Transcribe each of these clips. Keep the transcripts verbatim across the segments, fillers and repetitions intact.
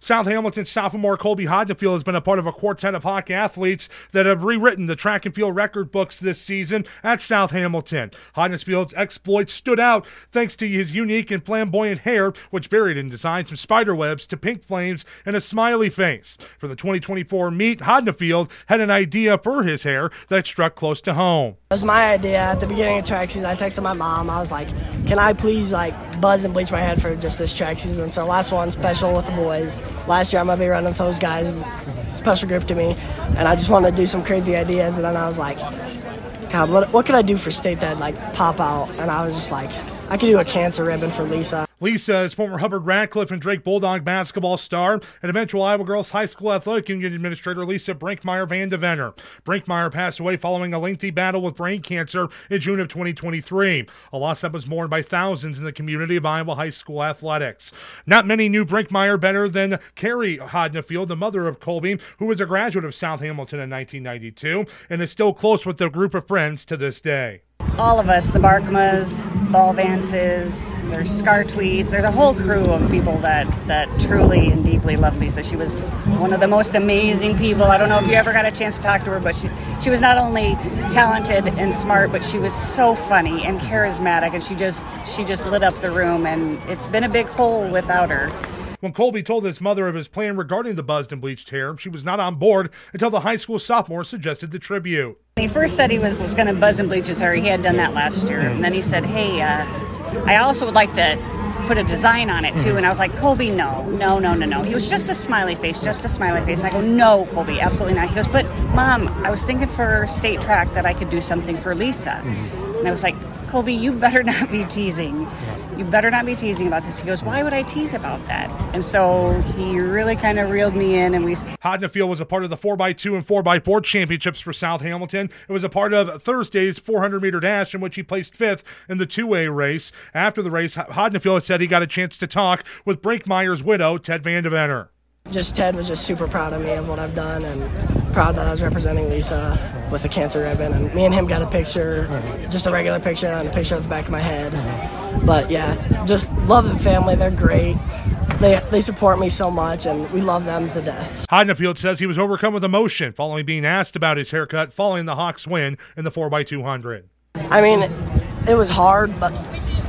South Hamilton sophomore Colby Hodnefield has been a part of a quartet of hockey athletes that have rewritten the track and field record books this season at South Hamilton. Hodnefield's exploits stood out thanks to his unique and flamboyant hair, which varied in designs from spider webs to pink flames and a smiley face. For the twenty twenty-four meet, Hodnefield had an idea for his hair that struck close to home. It was my idea at the beginning of track season. I texted my mom. I was like, can I please like buzz and bleach my head for just this track season? So last one, special with the boys. Last year I'm going to be running with those guys. Special group to me. And I just wanted to do some crazy ideas. And then I was like, God, what, what could I do for state that like pop out? And I was just like, I could do a cancer ribbon for Lisa. Lisa is former Hubbard Radcliffe and Drake Bulldog basketball star and eventual Iowa Girls High School Athletic Union Administrator Lisa Brinkmeyer Van Deventer. Brinkmeyer passed away following a lengthy battle with brain cancer in June of twenty twenty-three, a loss that was mourned by thousands in the community of Iowa high school athletics. Not many knew Brinkmeyer better than Carrie Hodnefield, the mother of Colby, who was a graduate of South Hamilton in nineteen ninety-two and is still close with the group of friends to this day. All of us, the Barkmas, Ball Vances, there's Scar Tweets, there's a whole crew of people that, that truly and deeply love Lisa. She was one of the most amazing people. I don't know if you ever got a chance to talk to her, but she, she was not only talented and smart, but she was so funny and charismatic, and she just she just lit up the room, and it's been a big hole without her. When Colby told his mother of his plan regarding the buzzed and bleached hair, she was not on board until the high school sophomore suggested the tribute. He first said he was, was going to buzz and bleach his hair. He had done that last year. And then he said, hey, uh, I also would like to put a design on it, too. And I was like, Colby, no, no, no, no, no. He was just a smiley face, just a smiley face. And I go, no, Colby, absolutely not. He goes, but, Mom, I was thinking for state track that I could do something for Lisa. And I was like, Colby, you better not be teasing. You better not be teasing about this. He goes, why would I tease about that? And so he really kind of reeled me in. And we. Hodnefield was a part of the four by two and four by four championships for South Hamilton. It was a part of Thursday's four hundred meter dash in which he placed fifth in the two-way race. After the race, Hodnefield said he got a chance to talk with Brinkmeyer's widow, Ted Van Deventer. Just Ted was just super proud of me of what I've done and proud that I was representing Lisa with a cancer ribbon. And me and him got a picture, just a regular picture and a picture of the back of my head. But yeah, just love the family. They're great. They they support me so much, and we love them to death. Hodnefield says he was overcome with emotion following being asked about his haircut following the Hawks win in the four by two hundred. I mean, it was hard, but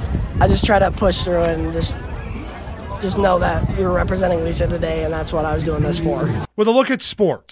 I just try to push through it and just just know that we were representing Lisa today, and that's what I was doing this for. With a look at sports.